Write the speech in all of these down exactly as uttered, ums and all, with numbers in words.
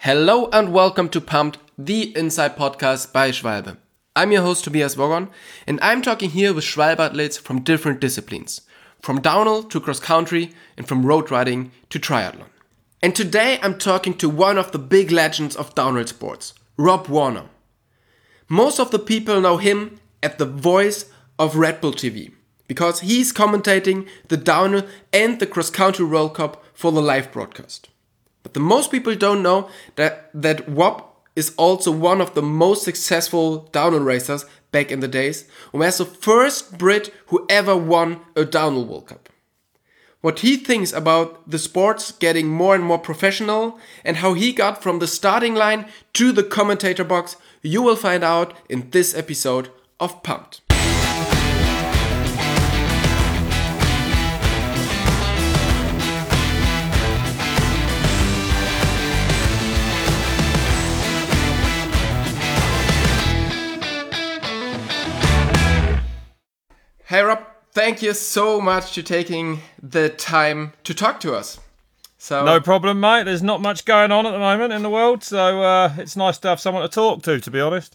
Hello and welcome to Pumped, the Inside Podcast by Schwalbe. I'm your host Tobias Wogon, and I'm talking here with Schwalbe athletes from different disciplines, from downhill to cross country and from road riding to triathlon. And today I'm talking to one of the big legends of downhill sports, Rob Warner. Most of the people know him as the voice of Red Bull T V, because he's commentating the downhill and the cross country World Cup for the live broadcast. But the most people don't know that, that Rob is also one of the most successful downhill racers back in the days, and was the first Brit who ever won a downhill World Cup. What he thinks about the sports getting more and more professional and how he got from the starting line to the commentator box, you will find out in this episode of Pumped. Hey Rob, thank you so much for taking the time to talk to us. So no problem, mate. There's not much going on at the moment in the world, so uh, it's nice to have someone to talk to, to be honest.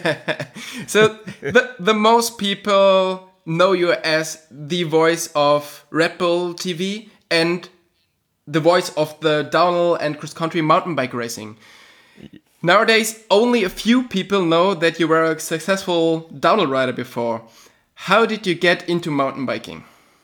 So the, the most people know you as the voice of Red Bull T V and the voice of the downhill and cross-country mountain bike racing. Nowadays, only a few people know that you were a successful downhill rider before. How did you get into mountain biking?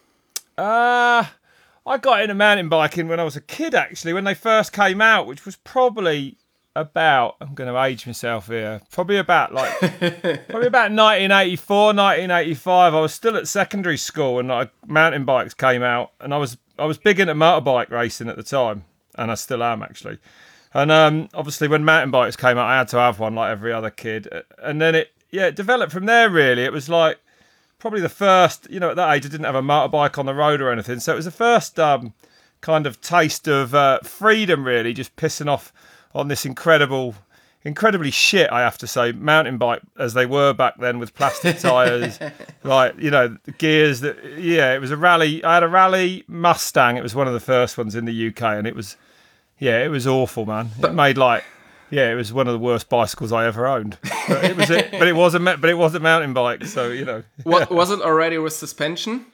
Uh, I got into mountain biking when I was a kid, actually, when they first came out, which was probably about, I'm going to age myself here, probably about like, probably about nineteen eighty-four, nineteen eighty-five. I was still at secondary school and like mountain bikes came out, and I was I was big into motorbike racing at the time, and I still am actually. And um, obviously when mountain bikes came out, I had to have one like every other kid. And then it, yeah, it developed from there really. It was like, probably the first, you know, at that age I didn't have a motorbike on the road or anything. So it was the first um, kind of taste of uh, freedom, really, just pissing off on this incredible, incredibly shit, I have to say, mountain bike as they were back then with plastic tyres, like, you know, gears that, yeah, it was a rally. I had a rally Mustang. It was one of the first ones in the U K. And it was, yeah, it was awful, man. It made like, yeah, it was one of the worst bicycles I ever owned. But it was, a, but it was a, but it was a mountain bike. So you know, what was it already with suspension?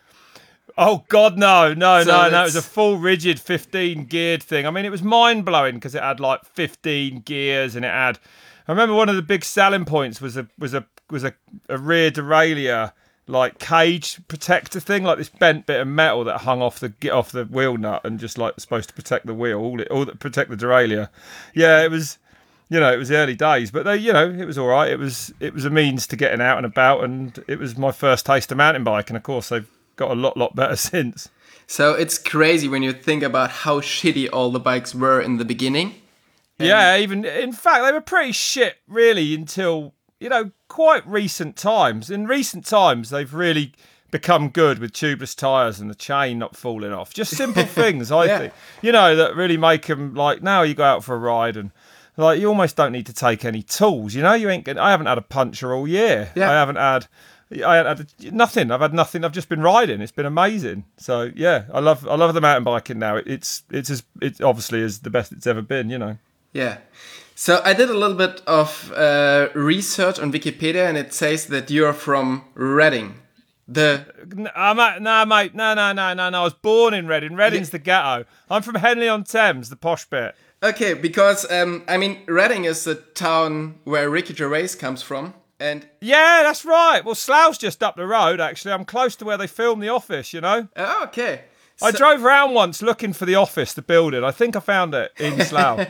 Oh God, no, no, so no, no! It was a full rigid fifteen geared thing. I mean, it was mind blowing because it had like fifteen gears and it had. I remember one of the big selling points was a was a was a, a rear derailleur like cage protector thing, like this bent bit of metal that hung off the off the wheel nut and just like supposed to protect the wheel, all it, all that protect the derailleur. Yeah, it was, you know, it was the early days, but they, you know, it was all right. It was it was a means to getting out and about, and it was my first taste of mountain bike, and of course they've got a lot lot better since. So it's crazy when you think about how shitty all the bikes were in the beginning. And yeah, even in fact they were pretty shit really until, you know, quite recent times. In recent times, they've really become good with tubeless tyres and the chain not falling off. Just simple things, I yeah. think, you know, that really make them like, now you go out for a ride and like you almost don't need to take any tools. You know, you ain't. I haven't had a puncture all year. Yeah. I haven't had. I haven't had nothing. I've had nothing. I've just been riding. It's been amazing. So yeah, I love. I love the mountain biking now. It, it's it's as it obviously is the best it's ever been. You know. Yeah. So I did a little bit of uh, research on Wikipedia, and it says that you're from Reading. The I'm at, no, mate, no, no, no, no, no. I was born in Reading. Reading's the ghetto. I'm from Henley-on-Thames, the posh bit. Okay, because um, I mean, Reading is the town where Ricky Gervais comes from, and yeah, that's right. Well, Slough's just up the road. Actually, I'm close to where they filmed The Office. You know. Oh, okay. I so... drove around once looking for The Office, the building. I think I found it in Slough.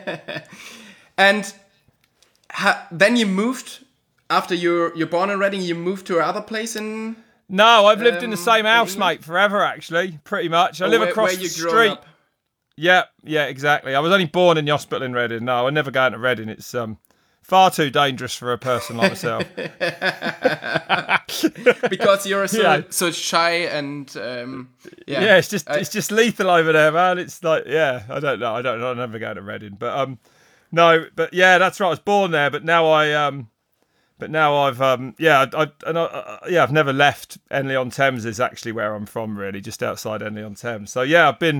And ha- then you moved, after you're, you're born in Reading, you moved to another place in... No, I've lived um, in the same house, mate, forever, actually, pretty much. I live where, across where you the street. Up. Yeah, yeah, exactly. I was only born in the hospital in Reading. No, I never go into Reading. It's um, far too dangerous for a person like myself. Because you're so, yeah. so shy and... Um, yeah. yeah, it's just I, it's just lethal over there, man. It's like, yeah, I don't know. I don't know. I never go to Reading. But... um. No, but yeah, that's right. I was born there, but now I, um, but now I've, um, yeah, I, I, and I, uh, yeah, I've never left. Henley-on-Thames is actually where I'm from, really, just outside Henley-on-Thames. So yeah, I've been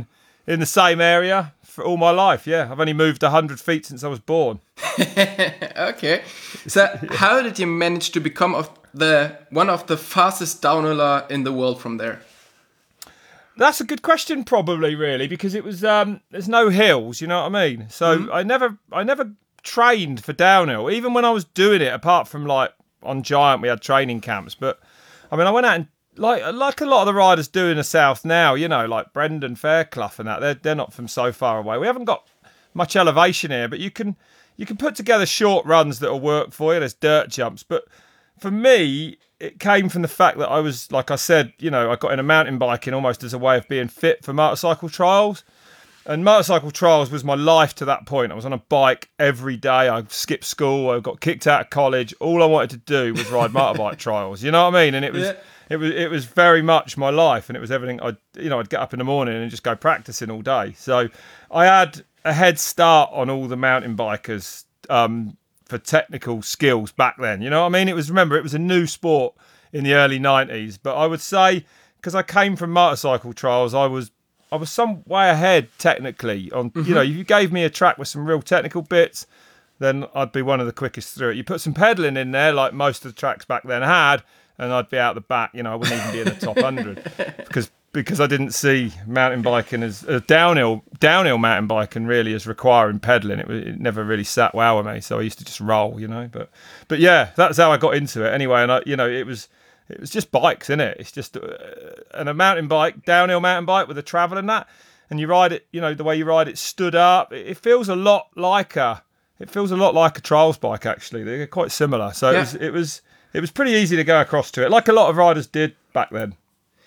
in the same area for all my life. Yeah, I've only moved one hundred feet since I was born. Okay. So how did you manage to become of the one of the fastest downhiller in the world from there? That's a good question, probably, really, because it was um, there's no hills, you know what I mean. So mm-hmm. I never, I never trained for downhill, even when I was doing it. Apart from like on Giant, we had training camps, but I mean, I went out and like like a lot of the riders do in the south now, you know, like Brendan Fairclough and that. They're they're not from so far away. We haven't got much elevation here, but you can you can put together short runs that'll work for you. There's dirt jumps, but for me, it came from the fact that I was, like I said, you know, I got into mountain biking almost as a way of being fit for motorcycle trials. And motorcycle trials was my life to that point. I was on a bike every day. I skipped school. I got kicked out of college. All I wanted to do was ride motorbike trials. You know what I mean? And it was, yeah. it was, it was very much my life. And it was everything. I, you know, I'd get up in the morning and just go practicing all day. So I had a head start on all the mountain bikers. Um, for technical skills back then, you know what I mean? It was, remember, it was a new sport in the early nineties, but I would say, because I came from motorcycle trials, I was I was some way ahead technically on, mm-hmm. you know, if you gave me a track with some real technical bits, then I'd be one of the quickest through it. You put some pedaling in there, like most of the tracks back then had, and I'd be out the back, you know, I wouldn't even be in the top one hundred, because because I didn't see mountain biking as a downhill downhill mountain biking really as requiring pedaling. It, it never really sat well with me, so I used to just roll, you know. But but yeah, that's how I got into it anyway. And I, you know, it was it was just bikes, isn't it? It's just uh, and a mountain bike, downhill mountain bike with a travel and that, and you ride it, you know, the way you ride it stood up. It, it feels a lot like a it feels a lot like a trials bike actually. They're quite similar. So yeah. it was it was it was pretty easy to go across to it, like a lot of riders did back then.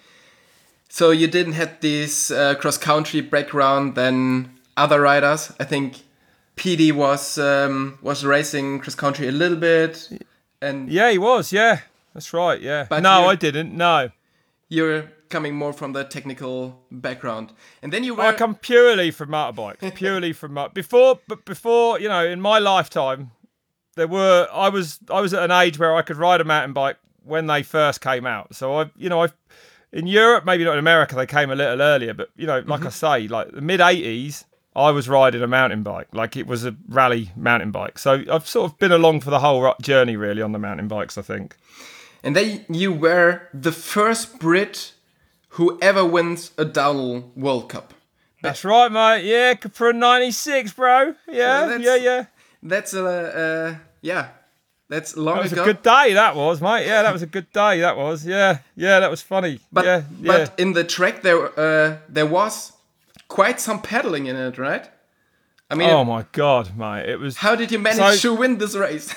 So you didn't have this uh, cross-country background than other riders. I think P D was um, was racing cross-country a little bit, and yeah, he was. Yeah, that's right. Yeah, but no, I didn't. No, you're coming more from the technical background, and then you were. I come purely from motorbikes, purely from mo- before. But before, you know, in my lifetime, there were. I was I was at an age where I could ride a mountain bike when they first came out. So I, you know, I've. In Europe, maybe not in America, they came a little earlier. But, you know, like mm-hmm. I say, like the mid-eighties, I was riding a mountain bike. Like it was a rally mountain bike. So I've sort of been along for the whole journey, really, on the mountain bikes, I think. And then you were the first Brit who ever wins a downhill World Cup. That's right, mate. Yeah, Kaprun ninety-six, bro. Yeah, so yeah, yeah. That's a, uh, yeah. That's long ago. That was ago. a good day, that was, mate. Yeah, that was a good day, that was. Yeah, yeah, that was funny. But, yeah, but yeah. in the track, there uh, there was quite some pedaling in it, right? I mean, oh, my God, mate. It was. How did you manage so, to win this race?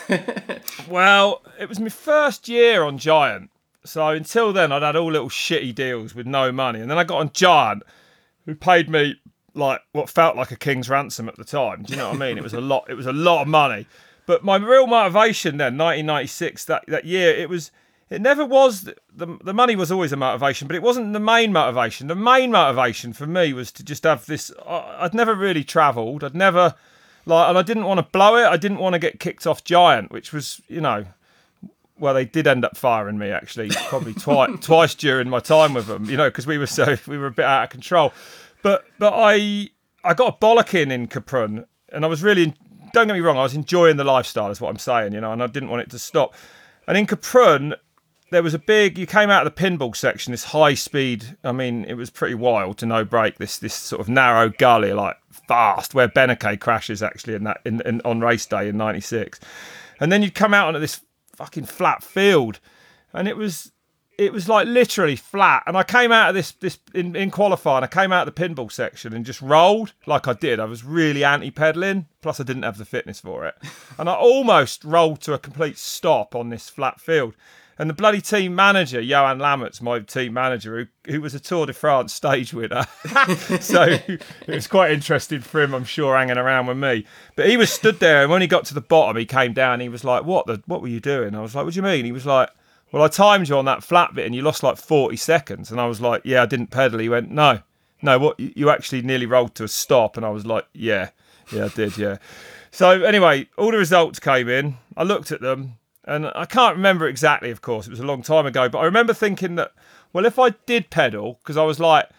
Well, it was my first year on Giant. So until then, I'd had all little shitty deals with no money. And then I got on Giant, who paid me like what felt like a king's ransom at the time. Do you know what I mean? It was a lot. It was a lot of money. But my real motivation then, nineteen ninety-six, that, that year, it was, it never was, the the money was always a motivation, but it wasn't the main motivation. The main motivation for me was to just have this, I'd never really travelled, I'd never, like, and I didn't want to blow it, I didn't want to get kicked off Giant, which was, you know, well, they did end up firing me, actually, probably twice twice during my time with them, you know, because we were so, we were a bit out of control. But but I I got a bollocking in Kaprun, and I was really, don't get me wrong, I was enjoying the lifestyle, is what I'm saying, you know, and I didn't want it to stop. And in Kaprun, there was a big, you came out of the pinball section, this high speed, I mean, it was pretty wild to no break, this this sort of narrow gully, like fast, where Beneke crashes actually in that in, in on race day in ninety-six. And then you'd come out onto this fucking flat field, and it was it was like literally flat. And I came out of this this in, in qualifying, I came out of the pinball section and just rolled like I did. I was really anti-pedaling, plus I didn't have the fitness for it. And I almost rolled to a complete stop on this flat field. And the bloody team manager, Johan Lammert's my team manager, who, who was a Tour de France stage winner. So it was quite interesting for him, I'm sure, hanging around with me. But he was stood there, and when he got to the bottom, he came down, and he was like, what the, what were you doing? I was like, what do you mean? He was like, well, I timed you on that flat bit, and you lost like forty seconds. And I was like, yeah, I didn't pedal. He went, no, no, what? You actually nearly rolled to a stop. And I was like, yeah, yeah, I did, yeah. So anyway, all the results came in. I looked at them. And I can't remember exactly, of course, it was a long time ago, but I remember thinking that, well, if I did pedal, because I was like,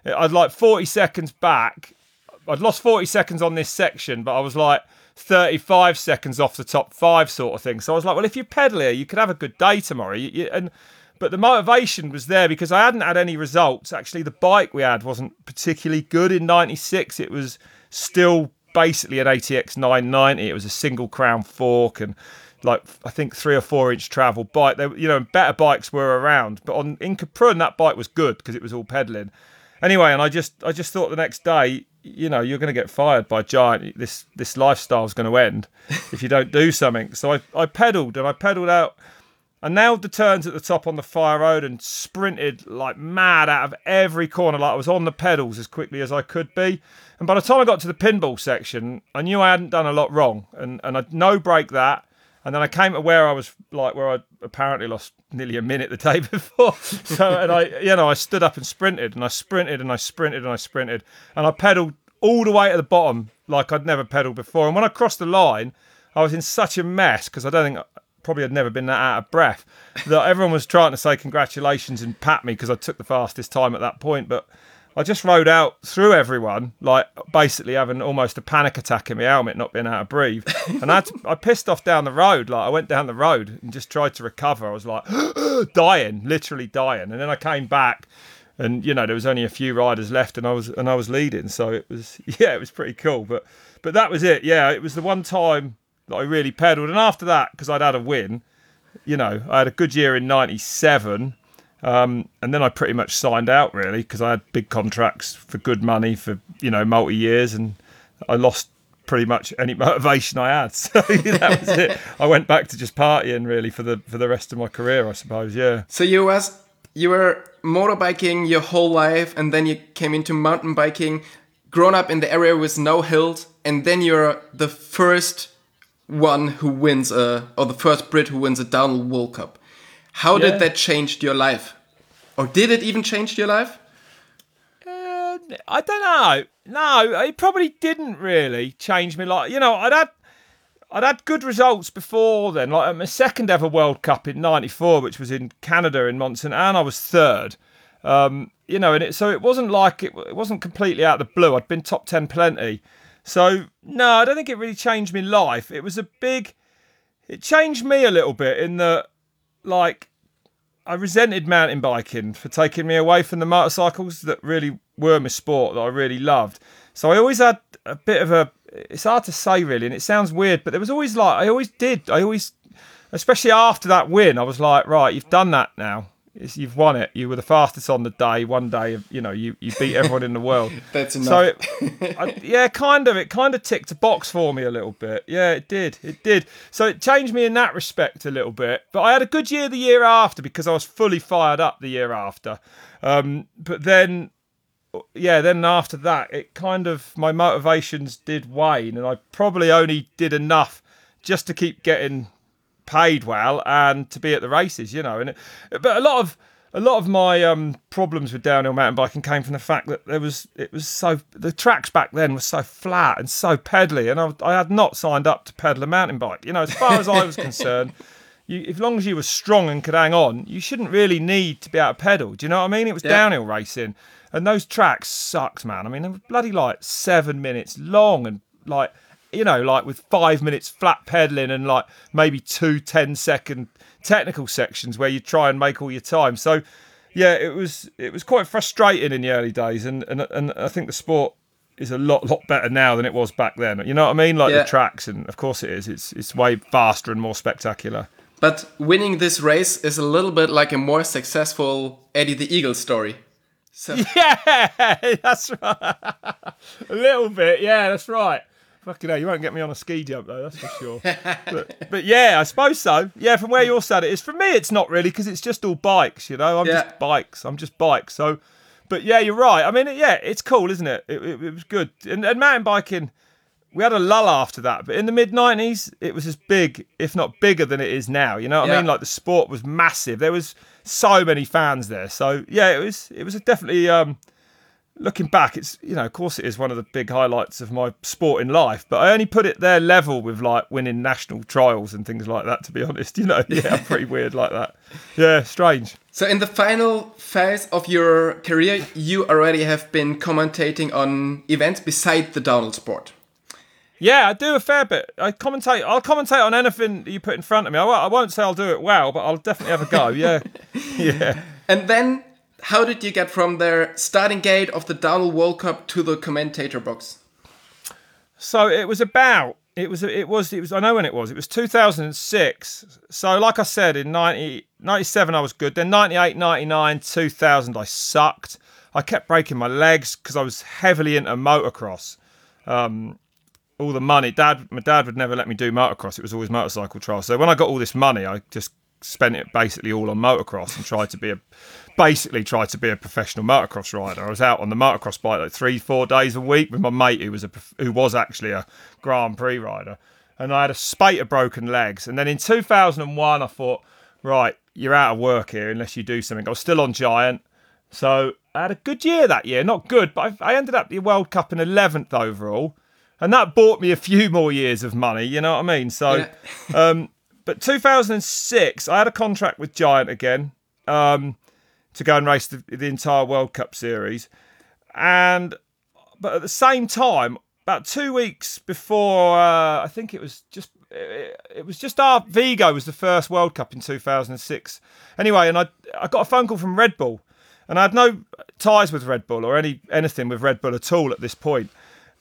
I'd like forty seconds back. I'd lost forty seconds on this section, but I was like thirty-five seconds off the top five sort of thing. So I was like, well, if you pedal here, you could have a good day tomorrow. You, you, and But the motivation was there because I hadn't had any results. Actually, the bike we had wasn't particularly good in ninety-six. It was still basically an A T X nine ninety. It was a single crown fork and like I think three or four inch travel bike. There, you know, better bikes were around. But on in Kaprun, that bike was good because it was all pedaling. Anyway, and I just I just thought the next day, you know, you're going to get fired by Giant. This this lifestyle's going to end if you don't do something. So I, I pedalled and I pedalled out. I nailed the turns at the top on the fire road and sprinted like mad out of every corner. Like I was on the pedals as quickly as I could be. And by the time I got to the pinball section, I knew I hadn't done a lot wrong. And and I'd no break that. And then I came to where I was like where I apparently lost nearly a minute the day before. So and I you know I stood up and sprinted and I sprinted and I sprinted and I sprinted and I pedalled all the way to the bottom like I'd never pedalled before. And when I crossed the line, I was in such a mess because I don't think probably had never been that out of breath that everyone was trying to say congratulations and pat me because I took the fastest time at that point. But I just rode out through everyone, like basically having almost a panic attack in my helmet, not being able to breathe. And I, had to, I pissed off down the road. Like I went down the road and just tried to recover. I was like dying, literally dying. And then I came back, and you know there was only a few riders left, and I was and I was leading. So it was yeah, it was pretty cool. But but that was it. Yeah, it was the one time that I really pedalled. And after that, because I'd had a win, you know, I had a good year in ninety-seven. Um, and then I pretty much signed out really because I had big contracts for good money for, you know, multi years, and I lost pretty much any motivation I had. So that was it. I went back to just partying really for the for the rest of my career, I suppose. Yeah. So you was you were motorbiking your whole life, and then you came into mountain biking, grown up in the area with no hills, and then you're the first one who wins a or the first Brit who wins a Downhill World Cup. How yeah. did that change your life? Or did it even change your life? Uh, I don't know. No, it probably didn't really change me. Like, you know, I'd had I'd had good results before then. Like my second ever World Cup in ninety-four, which was in Canada in Mont Saint Anne, I was third. Um, you know, and it, so it wasn't like it, it wasn't completely out of the blue. I'd been top ten plenty. So no, I don't think it really changed my life. It was a big. It changed me a little bit in that. Like, I resented mountain biking for taking me away from the motorcycles that really were my sport, that I really loved. So I always had a bit of a, it's hard to say really, and it sounds weird, but there was always like, I always did, I always, especially after that win, I was like, right, you've done that now. It's, you've won it. You were the fastest on the day. One day, you know, you, you beat everyone in the world. That's enough. So, it, I, yeah, kind of. It kind of ticked a box for me a little bit. Yeah, it did. It did. So it changed me in that respect a little bit. But I had a good year the year after because I was fully fired up the year after. Um, but then, yeah, then after that, it kind of, my motivations did wane. And I probably only did enough just to keep getting paid well and to be at the races, you know. And it, but a lot of a lot of my um problems with downhill mountain biking came from the fact that there was it was so the tracks back then were so flat and so pedally, and I, I had not signed up to pedal a mountain bike. You know, as far as I was concerned, you, as long as you were strong and could hang on, you shouldn't really need to be able to pedal. Do you know what I mean? It was yeah. downhill racing, and those tracks sucked, man. I mean, they were bloody like seven minutes long and like. You know, like with five minutes flat pedaling and like maybe two ten second technical sections where you try and make all your time. So, yeah, it was it was quite frustrating in the early days, and and and I think the sport is a lot lot better now than it was back then. You know what I mean? Like yeah. the tracks, and of course it is. It's it's way faster and more spectacular. But winning this race is a little bit like a more successful Eddie the Eagle story. So. Yeah, that's right. A little bit. Yeah, that's right. Fucking hell, you won't get me on a ski jump though, that's for sure. but, but yeah, I suppose so. Yeah, from where you're sat, it is. For me, it's not really because it's just all bikes. You know, I'm yeah. just bikes. I'm just bikes. So, but yeah, you're right. I mean, yeah, it's cool, isn't it? It, it, it was good. And, and mountain biking, we had a lull after that. But in the mid nineties, it was as big, if not bigger, than it is now. You know what yeah. I mean? Like the sport was massive. There was so many fans there. So yeah, it was. It was definitely. Um, looking back, it's, you know, of course it is one of the big highlights of my sporting life, but I only put it there level with like winning national trials and things like that, to be honest. You know, yeah, I'm pretty weird like that. Yeah, strange. So in the final phase of your career, you already have been commentating on events beside the downhill sport. Yeah, I do a fair bit. I commentate. I'll commentate on anything you put in front of me. I won't, I won't say I'll do it well, but I'll definitely have a go. Yeah, yeah. And then, how did you get from the starting gate of the Downhill World Cup to the commentator box? So it was about. It was. It was. It was. I know when it was. It was two thousand six. So, like I said, in ninety, ninety-seven I was good. Then ninety-eight, ninety-nine, two thousand I sucked. I kept breaking my legs because I was heavily into motocross. Um, all the money, dad, my dad would never let me do motocross. It was always motorcycle trials. So when I got all this money, I just spent it basically all on motocross and tried to be a, basically tried to be a professional motocross rider. I was out on the motocross bike like three, four days a week with my mate who was a, who was actually a Grand Prix rider. And I had a spate of broken legs. And then in two thousand one, I thought, right, you're out of work here unless you do something. I was still on Giant. So I had a good year that year. Not good, but I, I ended up the World Cup in eleventh overall. And that bought me a few more years of money, you know what I mean? So, yeah. um, but two thousand six, I had a contract with Giant again um, to go and race the, the entire World Cup series. And, but at the same time, about two weeks before, uh, I think it was just, it, it was just after Vigo was the first World Cup in two thousand six. Anyway, and I, I got a phone call from Red Bull. And I had no ties with Red Bull or any anything with Red Bull at all at this point.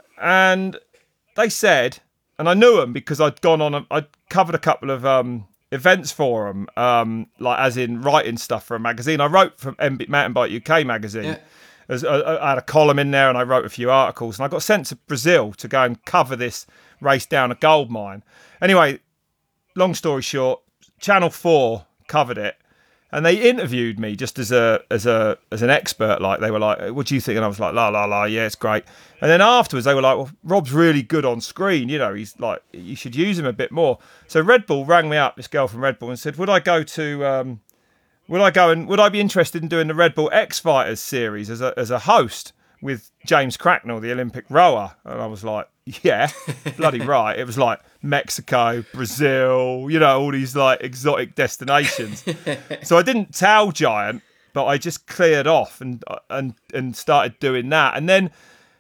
And they said, and I knew them because I'd gone on, I'd covered a couple of um, events for them, um, like as in writing stuff for a magazine. I wrote for M B, Mountain Bike U K magazine. Yeah. As, uh, I had a column in there and I wrote a few articles. And I got sent to Brazil to go and cover this race down a gold mine. Anyway, long story short, Channel four covered it. And they interviewed me just as a as a as an expert. Like they were like, "What do you think?" And I was like, "La la la, yeah, it's great." And then afterwards, they were like, "Well, Rob's really good on screen. You know, he's like, you should use him a bit more." So Red Bull rang me up, this girl from Red Bull, and said, "Would I go to? Um, would I go and would I be interested in doing the Red Bull X Fighters series as a as a host with James Cracknell, the Olympic rower?" And I was like, "Yeah, bloody right." It was like Mexico, Brazil, you know, all these like exotic destinations. So I didn't tell Giant, but I just cleared off and and and started doing that. And then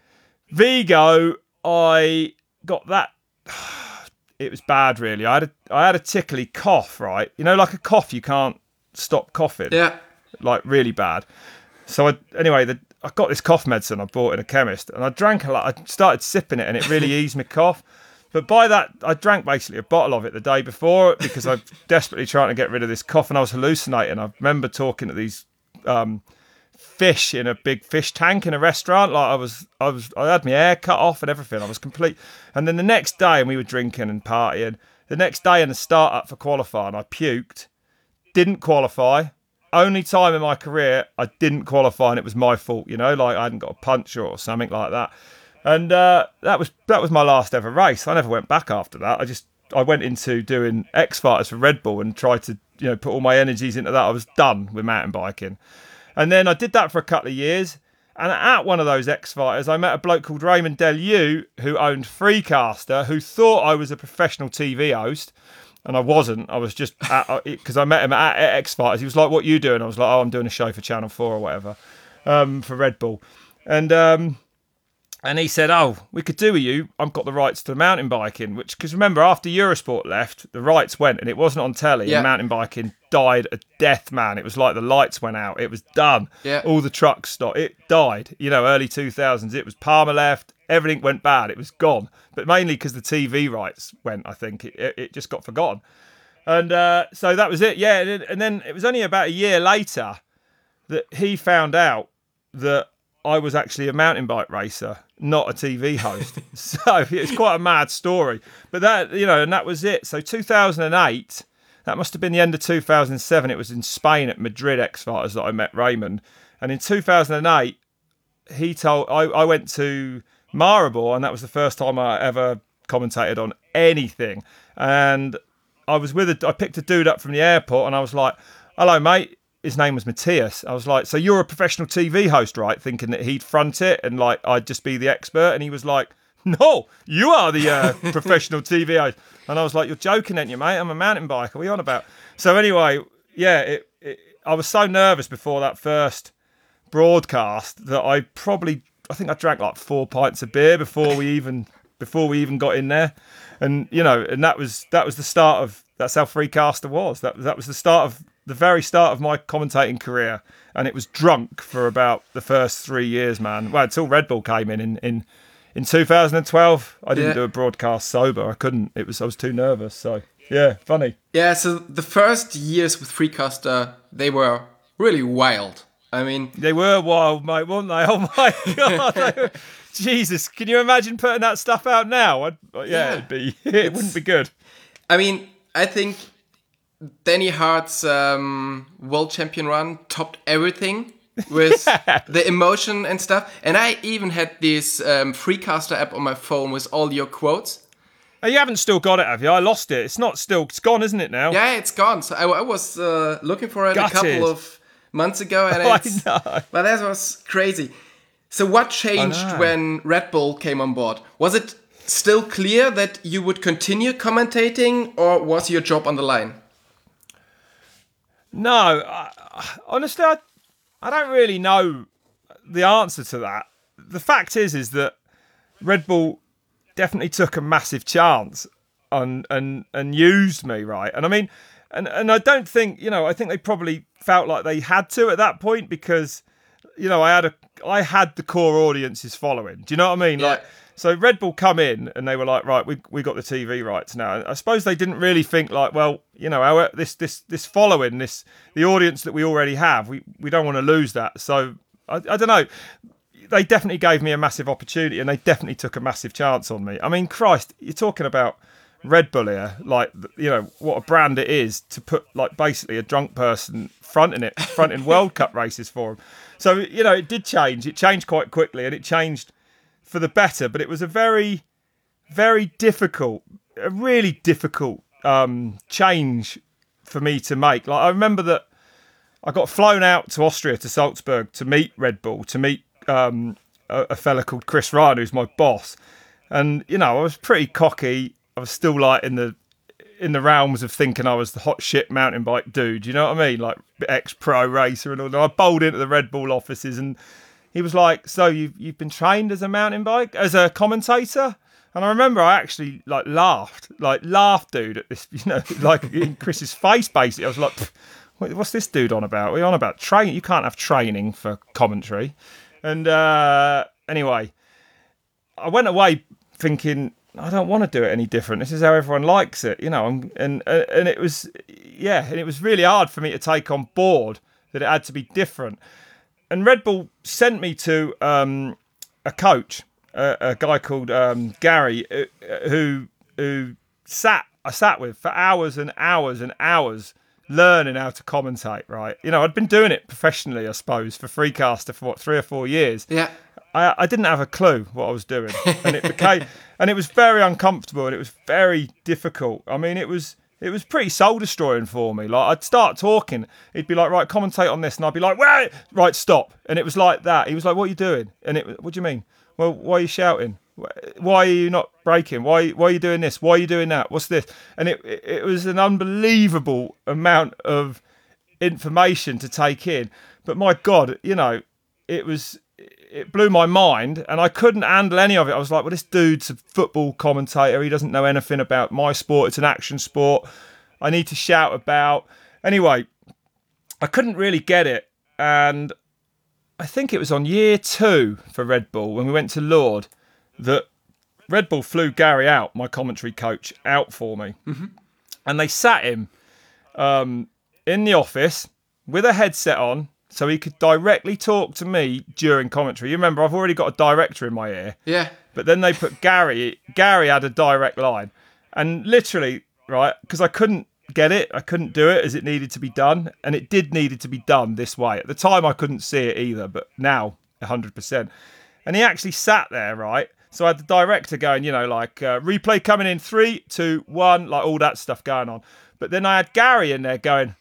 Vigo, I got that. It was bad, really. I had a I had a tickly cough, right? You know, like a cough you can't stop coughing. Yeah, like really bad. So I anyway, the, I got this cough medicine I bought in a chemist, and I drank a lot. I started sipping it, and it really eased my cough. But by that, I drank basically a bottle of it the day before because I was desperately trying to get rid of this cough, and I was hallucinating. I remember talking to these um, fish in a big fish tank in a restaurant. Like I was, I was, I had my hair cut off and everything. I was complete. And then the next day, and we were drinking and partying. The next day in the start up for qualifying, I puked. Didn't qualify. Only time in my career I didn't qualify, and it was my fault. You know, like I hadn't got a puncher or something like that. And uh, that was that was my last ever race. I never went back after that. I just I went into doing X Fighters for Red Bull and tried to, you know, put all my energies into that. I was done with mountain biking. And then I did that for a couple of years. And at one of those X Fighters, I met a bloke called Raymond Delu, who owned Freecaster, who thought I was a professional T V host. And I wasn't. I was just, because I met him at X Fighters. He was like, "What you doing?" I was like, "Oh, I'm doing a show for Channel four or whatever, um, for Red Bull." And um, and he said, "Oh, we could do with you. I've got the rights to mountain biking." Which, because remember, after Eurosport left, the rights went, and it wasn't on telly. Yeah. And mountain biking died a death, man. It was like the lights went out. It was done. Yeah. All the trucks stopped. It died. You know, early two thousands. It was Palmer left. Everything went bad. It was gone. But mainly because the T V rights went, I think. It, it, it just got forgotten. And uh, so that was it. Yeah. And then it was only about a year later that he found out that I was actually a mountain bike racer, not a T V host. So it's quite a mad story. But that, you know, and that was it. So two thousand eight, that must have been the end of two thousand seven. It was in Spain at Madrid X Fighters that I met Raymond. And in two thousand eight, he told, I, I went to Maribor, and that was the first time I ever commentated on anything. And I was with a, I picked a dude up from the airport, and I was like, "Hello, mate. his name was Matthias. I was like, so you're a professional T V host, right? Thinking that he'd front it and like I'd just be the expert. And he was like, no, you are the uh, professional T V host. And I was like, you're joking, ain't you, mate? I'm a mountain biker. What are you on about? So anyway, yeah, it, it, I was so nervous before that first broadcast that I probably, I think I drank like four pints of beer before we even before we even got in there. And, you know, and that was that was the start of, that's how Freecaster was. That, that was the start of, the very start of my commentating career. And it was drunk for about the first three years, man. Well, until Red Bull came in in, in, in two thousand twelve. I didn't yeah. do a broadcast sober. I couldn't. It was I was too nervous. So, yeah, funny. Yeah, so the first years with Freecaster, they were really wild. I mean... They were wild, mate, weren't they? Oh, my God. They were, Jesus, can you imagine putting that stuff out now? I'd, yeah, yeah, it'd be, it it's, wouldn't be good. I mean, I think Danny Hart's um, world champion run topped everything with yeah. the emotion and stuff. And I even had this um, Freecaster app on my phone with all your quotes. Oh, you haven't still got it, have you? I lost it. It's not still, it's gone, isn't it now? Yeah, it's gone. So I, I was uh, looking for it Gutted. a couple of months ago. And it's, I know. But that was crazy. So what changed when Red Bull came on board? Was it still clear that you would continue commentating, or was your job on the line? No, I, honestly, I, I don't really know the answer to that. The fact is, is that Red Bull definitely took a massive chance on and and used me, right? And I mean, and and I don't think, you know, I think they probably felt like they had to at that point because, you know, I had a I had the core audience's following. Do you know what I mean? Yeah. Like, so Red Bull come in and they were like, right, we we got the T V rights now. I suppose they didn't really think like, well, you know, our this this this following, this the audience that we already have, we we don't want to lose that. So I, I don't know. They definitely gave me a massive opportunity and they definitely took a massive chance on me. I mean, Christ, you're talking about Red Bull here, like, you know, what a brand it is to put like basically a drunk person fronting it, fronting World Cup races for them. So, you know, it did change. It changed quite quickly and it changed for the better. But it was a very, very difficult, a really difficult um, change for me to make. Like, I remember that I got flown out to Austria, to Salzburg, to meet Red Bull, to meet um, a, a fella called Chris Ryan, who's my boss. And, you know, I was pretty cocky. I was still like in the in the realms of thinking I was the hot shit mountain bike dude. You know what I mean? Like ex-pro racer and all that. I bowled into the Red Bull offices and he was like, so you've, you've been trained as a mountain bike, as a commentator? And I remember I actually like laughed, like laughed, dude, at this, you know, like in Chris's face, basically. I was like, what's this dude on about? What are you on about? Training? You can't have training for commentary. And uh, anyway, I went away thinking, I don't want to do it any different. This is how everyone likes it, you know. And and and it was, yeah, and it was really hard for me to take on board that it had to be different. And Red Bull sent me to um, a coach, a, a guy called um, Gary, who who sat I sat with for hours and hours and hours, learning how to commentate. Right, you know, I'd been doing it professionally, I suppose, for Freecaster for what three or four years. Yeah. I, I didn't have a clue what I was doing, and it became, and it was very uncomfortable, and it was very difficult. I mean, it was, it was pretty soul destroying for me. Like, I'd start talking, he'd be like, "Right, commentate on this," and I'd be like, "Wait, right, stop," and it was like that. He was like, "What are you doing?" And it, "What do you mean?" "Well, why are you shouting? Why are you not braking? Why, why are you doing this? Why are you doing that? What's this?" And it, it, it was an unbelievable amount of information to take in. But my God, you know, it was. It blew my mind and I couldn't handle any of it. I was like, well, this dude's a football commentator. He doesn't know anything about my sport. It's an action sport. I need to shout about. Anyway, I couldn't really get it. And I think it was on year two for Red Bull when we went to Lourdes that Red Bull flew Gary out, my commentary coach, out for me. Mm-hmm. And they sat him um, in the office with a headset on, so he could directly talk to me during commentary. You remember, I've already got a director in my ear. Yeah. But then they put Gary. Gary had a direct line. And literally, right, because I couldn't get it. I couldn't do it as it needed to be done. And it did needed to be done this way. At the time, I couldn't see it either. But now, one hundred percent. And he actually sat there, right? So I had the director going, you know, like, uh, replay coming in, three, two, one, like all that stuff going on. But then I had Gary in there going,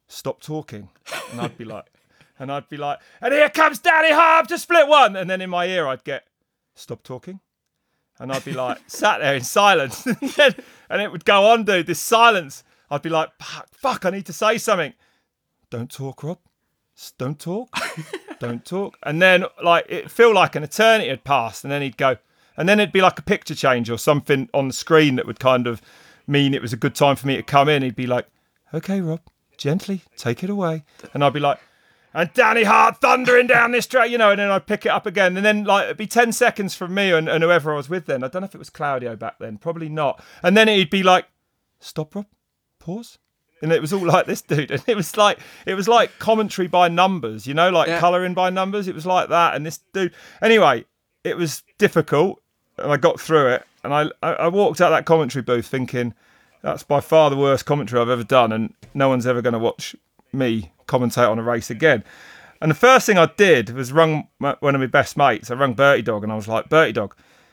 stop talking. And I'd be like, and I'd be like, and here comes Danny Hart to split one. And then in my ear, I'd get, stop talking. And I'd be like, sat there in silence. And it would go on, dude, this silence. I'd be like, fuck, fuck, I need to say something. Don't talk, Rob. Don't talk. Don't talk. And then, like, it'd feel like an eternity had passed. And then he'd go, and then it'd be like a picture change or something on the screen that would kind of mean it was a good time for me to come in. He'd be like, okay, Rob, gently, take it away. And I'd be like, and Danny Hart thundering down this track, you know, and then I'd pick it up again. And then, like, it'd be ten seconds from me and, and whoever I was with then. I don't know if it was Claudio back then, probably not. And then it'd be like, stop, Rob, pause. And it was all like this, dude. And it was like, it was like commentary by numbers, you know, like yeah. colouring by numbers. It was like that. And this dude, anyway, it was difficult. And I got through it. And I, I walked out that commentary booth thinking, that's by far the worst commentary I've ever done. And no one's ever going to watch me commentate on a race again. And the first thing I did was rung my, one of my best mates. I rung Bertie Dog and I was like, Bertie Dog,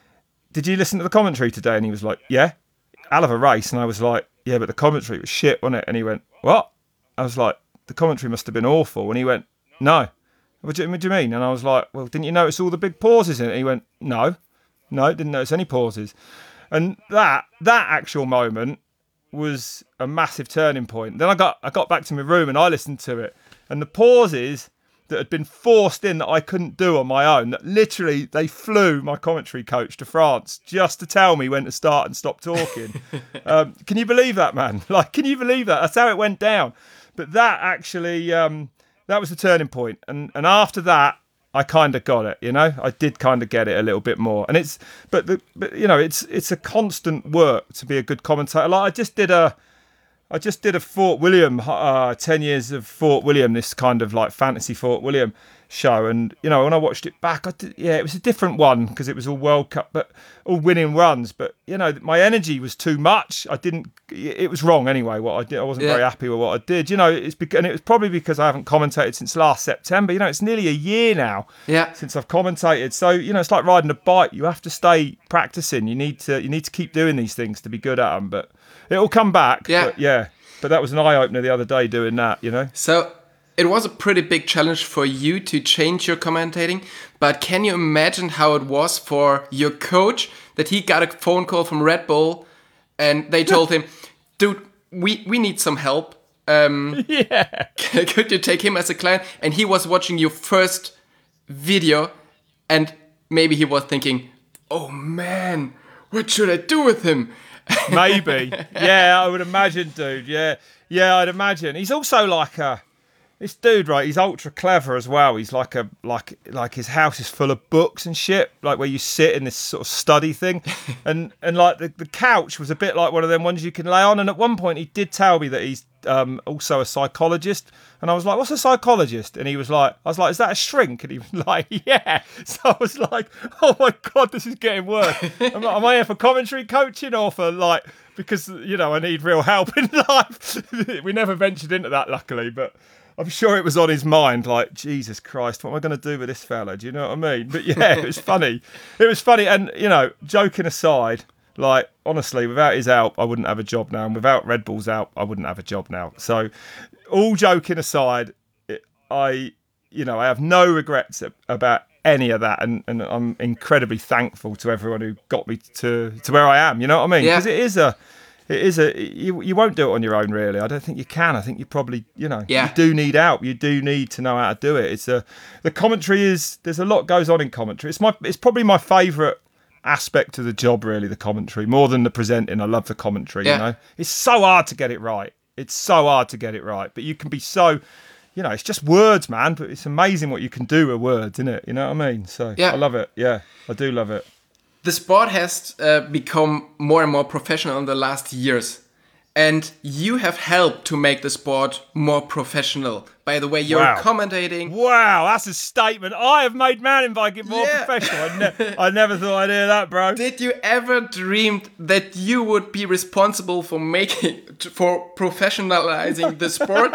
did you listen to the commentary today? And he was like, yeah, hell of a race. And I was like, yeah, but the commentary was shit, wasn't it? And he went, what? I was like, the commentary must have been awful. And he went, no. What do, you, what do you mean? And I was like, well, didn't you notice all the big pauses in it? And he went, no, no, didn't notice any pauses. And that that actual moment was a massive turning point. Then I got I got back to my room and I listened to it. And the pauses that had been forced in that I couldn't do on my own, that literally they flew my commentary coach to France just to tell me when to start and stop talking. um, can you believe that, man? Like, can you believe that? That's how it went down. But that actually, um, that was the turning point. And and after that, I kind of got it, you know. I did kind of get it a little bit more. And it's, but the, but you know, it's it's a constant work to be a good commentator. Like I just did a. I just did a Fort William, uh, ten years of Fort William, this kind of like fantasy Fort William show. And, you know, when I watched it back, I did, yeah, it was a different one because it was all World Cup, but all winning runs. But, you know, my energy was too much. I didn't, it was wrong anyway, what I did. I wasn't yeah. very happy with what I did. You know, it's because, and it was probably because I haven't commentated since last September. You know, it's nearly a year now yeah. since I've commentated. So, you know, it's like riding a bike. You have to stay practicing. You need to, you need to keep doing these things to be good at them. But it'll come back. Yeah. But yeah. But that was an eye-opener the other day doing that, you know? So it was a pretty big challenge for you to change your commentating. But can you imagine how it was for your coach that he got a phone call from Red Bull and they told him, dude, we, we need some help. Um, yeah. Could you take him as a client? And he was watching your first video and maybe he was thinking, oh man, what should I do with him? Maybe. Yeah, I would imagine, dude. Yeah. Yeah, I'd imagine. He's also like a this dude, right? He's ultra clever as well. He's like a like like his house is full of books and shit, like where you sit in this sort of study thing. And and like the, the couch was a bit like one of them ones you can lay on. And at one point he did tell me that he's um, also a psychologist. And I was like, what's a psychologist? And he was like, I was like, is that a shrink? And he was like, yeah. So I was like, oh my God, this is getting worse. am, am I here for commentary coaching or for like, because, you know, I need real help in life. We never ventured into that, luckily, but I'm sure it was on his mind, like, Jesus Christ, what am I going to do with this fella? Do you know what I mean? But yeah, it was funny. It was funny. And, you know, joking aside, like, honestly, without his help, I wouldn't have a job now. And without Red Bull's help, I wouldn't have a job now. So all joking aside, it, I, you know, I have no regrets about any of that. And, and I'm incredibly thankful to everyone who got me to, to where I am. You know what I mean? Because yeah. it is a... It is a you. You won't do it on your own, really. I don't think you can. I think you probably, you know, yeah. you do need help. You do need to know how to do it. It's a the commentary is there's a lot goes on in commentary. It's my it's probably my favourite aspect of the job, really. The commentary more than the presenting. I love the commentary. Yeah. You know, it's so hard to get it right. It's so hard to get it right. But you can be so, you know, it's just words, man. But it's amazing what you can do with words, isn't it? You know what I mean? So yeah. I love it. Yeah, I do love it. The sport has uh, become more and more professional in the last years. And you have helped to make the sport more professional. By the way, you're wow. commentating. Wow, that's a statement. I have made mountain biking more yeah. professional. I, ne- I never thought I'd hear that, bro. Did you ever dream that you would be responsible for making, for professionalizing the sport?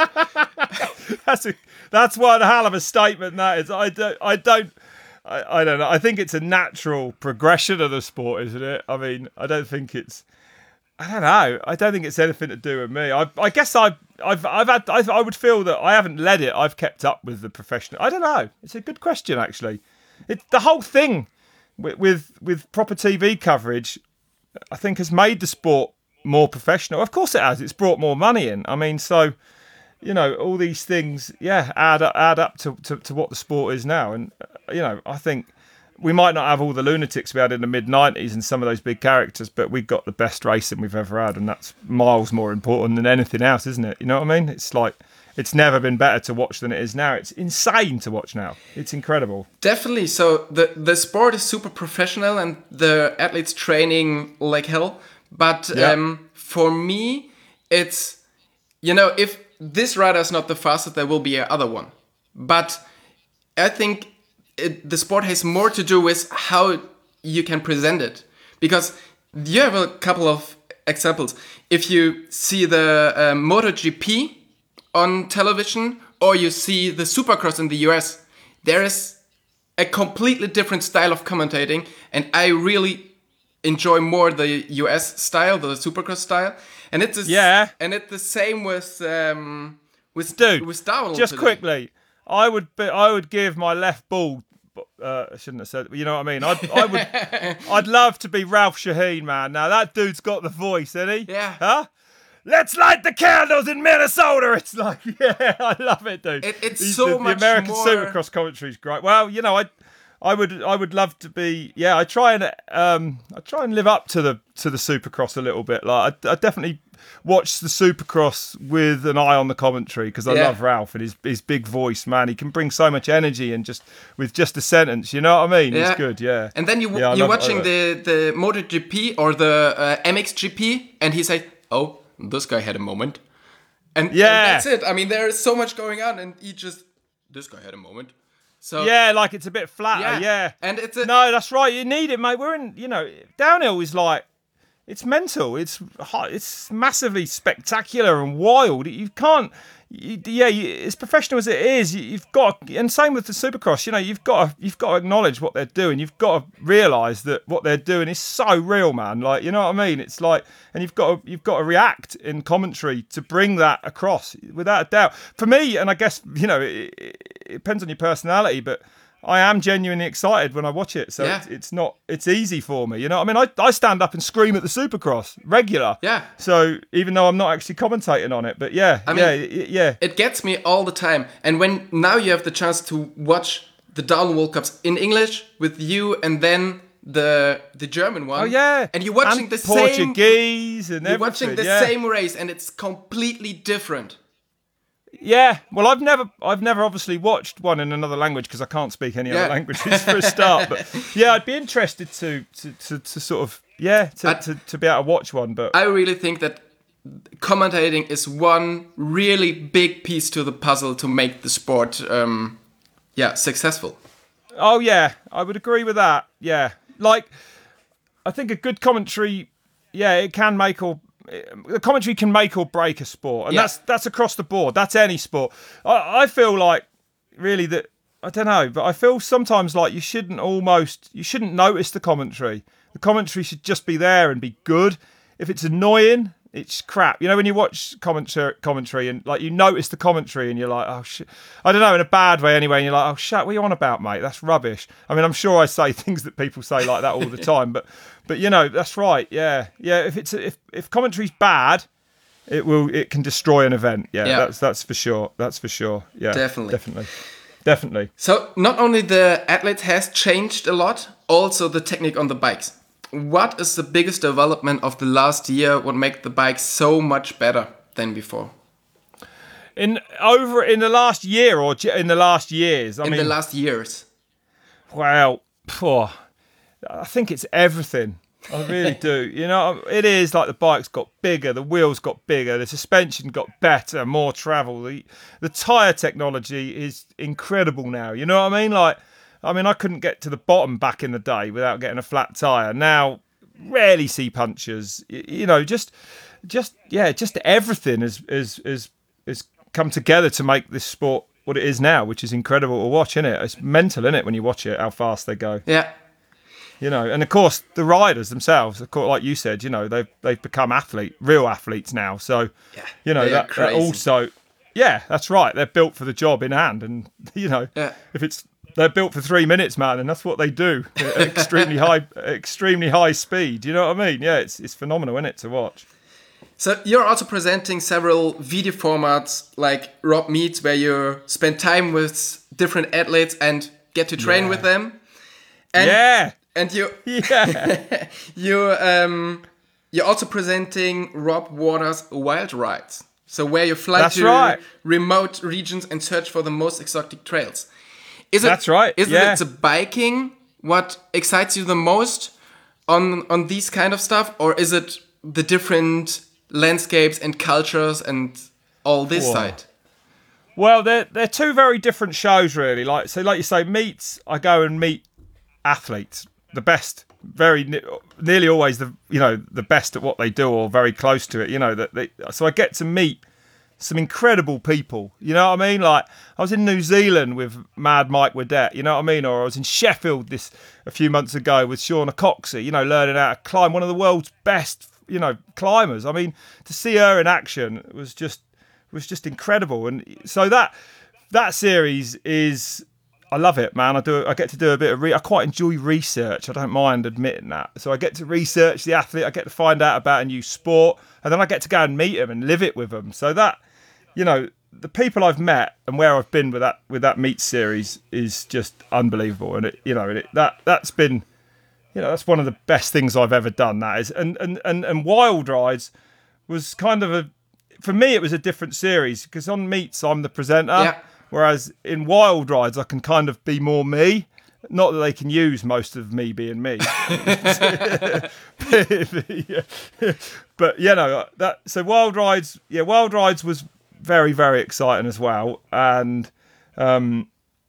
that's a, that's one hell of a statement, that is. I don't... I don't I, I don't know. I think it's a natural progression of the sport, isn't it? I mean, I don't think it's... I don't know. I don't think it's anything to do with me. I, I guess I, I've, I've had. I've, I would feel that I haven't led it. I've kept up with the professional. I don't know. It's a good question, actually. It, the whole thing with, with with proper T V coverage, I think, has made the sport more professional. Of course, it has. It's brought more money in. I mean, so you know, all these things, yeah, add up, add up to, to to what the sport is now. And uh, you know, I think. We might not have all the lunatics we had in the mid nineties and some of those big characters, but we've got the best racing we've ever had, and that's miles more important than anything else, isn't it? You know what I mean? It's like, it's never been better to watch than it is now. It's insane to watch now. It's incredible. Definitely. So the, the sport is super professional and the athletes training like hell. But Yeah. um, for me, it's, you know, if this rider is not the fastest, there will be another one. But I think It, the sport has more to do with how you can present it, because you have a couple of examples. If you see the uh, MotoGP on television or you see the Supercross in the U S, there is a completely different style of commentating, and I really enjoy more the U S style, the Supercross style. And it's the, Yeah. and it's the same with um, with Dude, with Darwin just today. quickly, I would be, I would give my left ball. Uh, I shouldn't have said. You know what I mean? I'd, I would. I'd love to be Ralph Shaheen, man. Now that dude's got the voice, isn't he? Yeah. Huh? Let's light the candles in Minnesota. It's like, yeah, I love it, dude. It, it's He's so the, much the American more. Supercross commentary is great. Well, you know, I, I would, I would love to be. Yeah, I try and, um, I try and live up to the to the Supercross a little bit. Like, I, I definitely watch the Supercross with an eye on the commentary because I Yeah. love Ralph and his his big voice, man. He can bring so much energy and just with just a sentence. You know what I mean? Yeah. It's good. Yeah. And then you Yeah, I you're love- watching I- the the MotoGP or the uh, M X G P, and he say, "Oh, this guy had a moment," and, and Yeah. that's it. I mean, there is so much going on, and he just this guy had a moment. So Yeah, like it's a bit flatter. yeah, Yeah. and it's a, No, that's right. You need it, mate. We're in, you know, downhill is like, it's mental. It's hot. It's massively spectacular and wild. You can't, you, yeah, you, as professional as it is, you, you've got, and same with the Supercross. You know, you've got to, you've got to acknowledge what they're doing. You've got to realise that what they're doing is so real, man. Like, you know what I mean? It's like, and you've got to, you've got to react in commentary to bring that across, without a doubt. For me, and I guess you know, it, it, it depends on your personality, but I am genuinely excited when I watch it. So Yeah. it's, it's not, it's easy for me. You know what I mean? I, I stand up and scream at the Supercross regular. Yeah. So even though I'm not actually commentating on it, but yeah, I mean, yeah, y- yeah. it gets me all the time. And when now you have the chance to watch the Down World Cups in English with you, and then the the German one. Oh yeah. and you're watching and the same. Portuguese and You're everything. watching the yeah. same race, and it's completely different. Yeah, well, I've never, I've never obviously watched one in another language because I can't speak any Yeah. other languages for a start. But yeah, I'd be interested to, to, to, to sort of, yeah, to, I- to, to be able to watch one. But I really think that commentating is one really big piece to the puzzle to make the sport, um, yeah, successful. oh yeah, I would agree with that. Yeah, like I think a good commentary, yeah, it can make or the commentary can make or break a sport, and Yeah. that's that's across the board. That's any sport. I, I feel like really that I don't know, but I feel sometimes like you shouldn't almost you shouldn't notice the commentary. The commentary should just be there and be good. If it's annoying, it's crap. You know, when you watch commentary, commentary and like you notice the commentary and you're like, oh shit. I don't know, in a bad way anyway. And you're like, oh shit, what are you on about, mate? That's rubbish. I mean, I'm sure I say things that people say like that all the time, but but you know, that's right. Yeah, yeah. If it's if if commentary's bad, it will it can destroy an event. Yeah, Yeah. that's that's for sure. That's for sure. Yeah, Definitely. definitely, definitely. So not only the athlete has changed a lot, also the technique on the bikes. What is the biggest development of the last year? What make the bike so much better than before? In over in the last year or j- in the last years? I In mean, the last years? Well, phew, I think it's everything. I really do. You know, it is like the bike's got bigger, the wheels got bigger, the suspension got better, more travel. The the tyre technology is incredible now. You know what I mean? Like, I mean, I couldn't get to the bottom back in the day without getting a flat tyre. Now, rarely see punctures. Y- You know, just, just yeah, just everything has is is has come together to make this sport what it is now, which is incredible to watch, isn't it? It's mental, isn't it, when you watch it, how fast they go. Yeah. You know, and of course the riders themselves, of course, like you said, you know, they've they've become athlete, real athletes now. So, yeah, you know, that, that also, yeah, that's right. They're built for the job in hand, and you know, yeah. if it's they're built for three minutes, man, and that's what they do. extremely high, extremely high speed. You know what I mean? Yeah, it's it's phenomenal, isn't it, to watch? So you're also presenting several video formats like Rob Meets, where you spend time with different athletes and get to train yeah. with them. And, yeah, and you, yeah, you, um, you're also presenting Rob Waters Wild Rides. So where you fly That's to right. remote regions and search for the most exotic trails. Is it, That's right. Is yeah. it the biking what excites you the most on on these kind of stuff, or is it the different landscapes and cultures and all this Whoa. side? Well, they're they're two very different shows, really. Like so, like you say, Meets. I go and meet athletes, the best, very nearly always the you know the best at what they do, or very close to it. You know that they, so I get to meet some incredible people. You know what I mean? Like I was in New Zealand with Mad Mike Wedette. You know what I mean? Or I was in Sheffield this a few months ago with Shauna Coxey. You know, learning how to climb, one of the world's best you know climbers. I mean, to see her in action was just was just incredible. And so that that series is. I love it, man. I do. I get to do a bit of. Re- I quite enjoy research. I don't mind admitting that. So I get to research the athlete. I get to find out about a new sport, and then I get to go and meet them and live it with them. So that, you know, the people I've met and where I've been with that with that Meet series is just unbelievable. And it, you know, it, that that's been, you know, that's one of the best things I've ever done. That is, and and and, and Wild Rides was kind of a, for me, it was a different series because on Meets I'm the presenter. Yeah. Whereas in Wild Rides, I can kind of be more me. Not that they can use most of me being me. But, you know, that so Wild Rides, yeah, Wild Rides was very, very exciting as well. And um,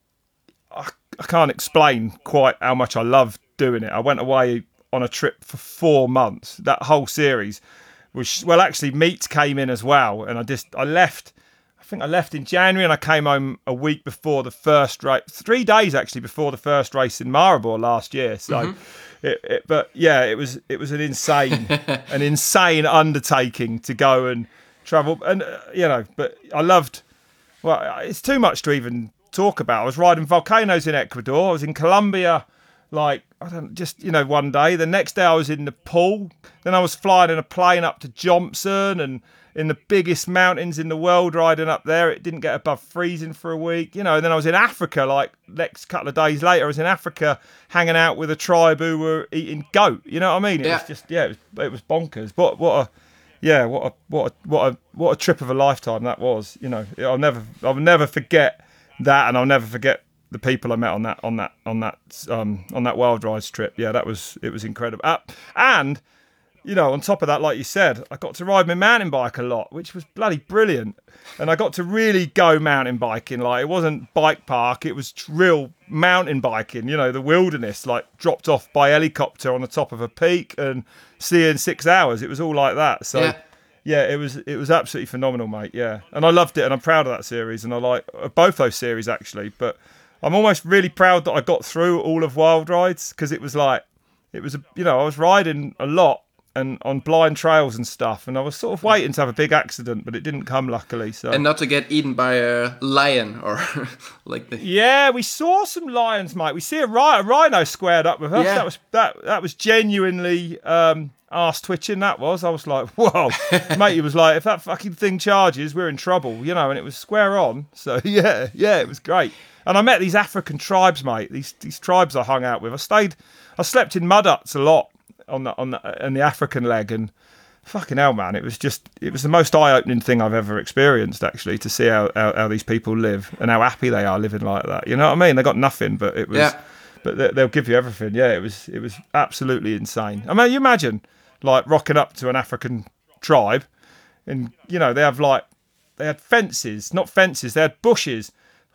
I, I can't explain quite how much I loved doing it. I went away on a trip for four months. That whole series was, well, actually, Meets came in as well. And I just, I left... I think I left in January and I came home a week before the first race, three days actually before the first race in Maribor last year. So, mm-hmm. it, it, but yeah, it was it was an insane, an insane undertaking to go and travel, and uh, you know. But I loved. Well, it's too much to even talk about. I was riding volcanoes in Ecuador. I was in Colombia, like I don't just you know one day. The next day I was in Nepal. Then I was flying in a plane up to Johnson and. In the biggest mountains in the world, riding up there. It didn't get above freezing for a week, you know. And then I was in Africa, like next couple of days later, I was in Africa hanging out with a tribe who were eating goat. You know what I mean? It yeah. was just, yeah, it was, it was bonkers. What, what a, yeah, what a, what a, what a, what a trip of a lifetime that was. You know, I'll never, I'll never forget that, and I'll never forget the people I met on that, on that, on that, um, on that Wild Rides trip. Yeah, that was, it was incredible. Uh, and. You know, on top of that, like you said, I got to ride my mountain bike a lot, which was bloody brilliant. And I got to really go mountain biking. Like, it wasn't bike park, it was real mountain biking, you know, the wilderness, like dropped off by helicopter on the top of a peak and see in six hours. It was all like that. So, yeah, yeah it was it was absolutely phenomenal, mate. Yeah. And I loved it, and I'm proud of that series. And I like both those series, actually. But I'm almost really proud that I got through all of Wild Rides because it was like, it was, a, you know, I was riding a lot. And on blind trails and stuff, and I was sort of waiting to have a big accident, but it didn't come, luckily. So and not to get eaten by a lion or like the yeah, we saw some lions, mate. We see a, ri- a rhino squared up with us. Yeah. That was that that was genuinely um, arse twitching. That was. I was like, whoa, mate. He was like, if that fucking thing charges, we're in trouble, you know. And it was square on. So yeah, yeah, it was great. And I met these African tribes, mate. These these tribes I hung out with. I stayed, I slept in mud huts a lot. On the on the on the African leg, and fucking hell, man, it was just it was the most eye-opening thing I've ever experienced, actually, to see how, how, how these people live and how happy they are living like that. You know what I mean? They got nothing, but it was, yeah. but they, they'll give you everything. Yeah, it was it was absolutely insane. I mean, you imagine like rocking up to an African tribe, and you know they have like they had fences, not fences, they had bushes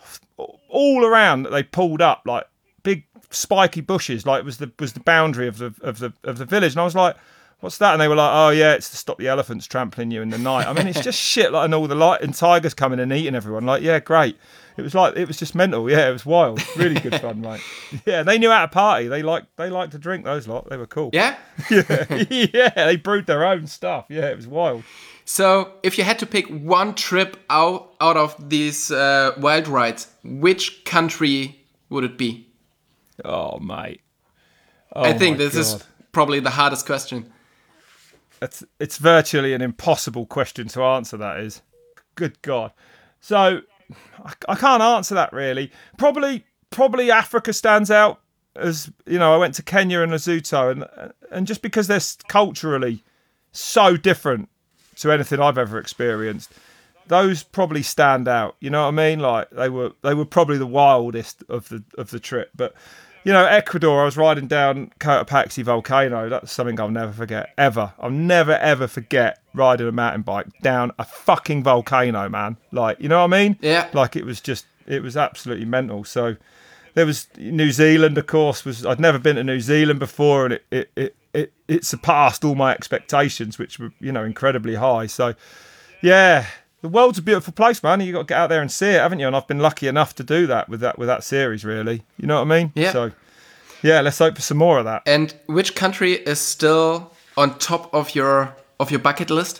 all around that they pulled up like. Big spiky bushes, like was the was the boundary of the of the of the village, and I was like, what's that? And they were like, oh yeah, it's to stop the elephants trampling you in the night. I mean, it's just shit. Like, and all the light and tigers coming and eating everyone. Like, yeah, great. It was like, it was just mental. Yeah, it was wild. Really good fun, mate. Yeah, they knew how to party. They like, they liked to drink, those lot. They were cool. Yeah? yeah, yeah, they brewed their own stuff. Yeah, it was wild. So, if you had to pick one trip out, out of these uh, wild rides, which country would it be? Oh, mate. Oh, I think my this God. is probably the hardest question. It's, it's virtually an impossible question to answer, that is. Good God. So, I, I can't answer that, really. Probably probably Africa stands out. As you know, I went to Kenya and Lesotho, and and just because they're culturally so different to anything I've ever experienced, those probably stand out. You know what I mean? Like they were they were probably the wildest of the of the trip. But you know, Ecuador, I was riding down Cotopaxi volcano. That's something I'll never forget, ever. I'll never, ever forget riding a mountain bike down a fucking volcano, man. Like, you know what I mean? Yeah. Like, it was just, it was absolutely mental. So there was New Zealand, of course. Was I'd never been to New Zealand before, and it it, it, it, it surpassed all my expectations, which were, you know, incredibly high. So, yeah. The world's a beautiful place, man. You got to get out there and see it, haven't you? And I've been lucky enough to do that with that with that series, really. You know what I mean? Yeah. So, yeah, let's hope for some more of that. And which country is still on top of your of your bucket list?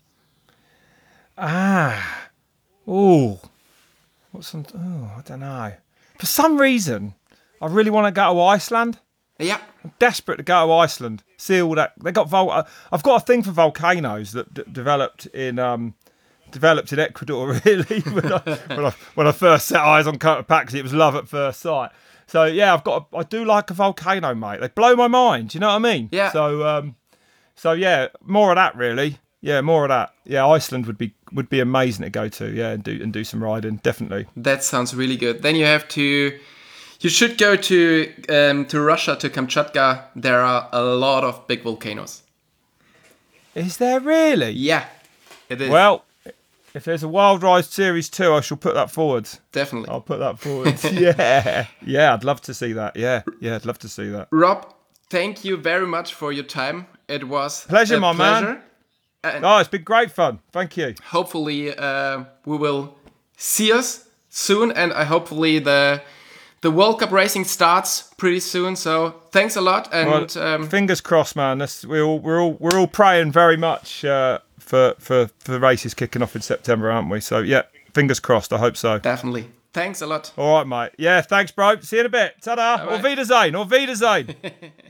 Ah, oh, what's some? Oh, I don't know. For some reason, I really want to go to Iceland. Yeah. I'm desperate to go to Iceland. See all that they got. Vol- I've got a thing for volcanoes that d- developed in. Um, Developed in Ecuador, really. when, I, when, I, when I first set eyes on Cotopaxi, it was love at first sight. So yeah, I've got. A, I do like a volcano, mate. They blow my mind. You know what I mean? Yeah. So, um, so yeah, more of that, really. Yeah, more of that. Yeah, Iceland would be would be amazing to go to. Yeah, and do and do some riding, definitely. That sounds really good. Then you have to, you should go to um, to Russia, to Kamchatka. There are a lot of big volcanoes. Is there really? Yeah, it is. Well, if there's a Wild Ride Series two, I shall put that forward. Definitely. I'll put that forward. yeah, yeah, I'd love to see that. Yeah, yeah, I'd love to see that. Rob, thank you very much for your time. It was Pleasure, a my pleasure. man. And Oh, it's been great fun. Thank you. hopefully uh, we will see us soon, and I hopefully the the World Cup racing starts pretty soon. So thanks a lot, and Well, um, fingers crossed, man. That's, we're all we're all we're all praying very much uh, for for for the races kicking off in September, aren't we? So yeah, fingers crossed. I hope so. definitely thanks a lot. All right, mate. Yeah, thanks, bro. See you in a bit. Ta-da. Bye-bye. Auf Wiedersehen. Auf Wiedersehen.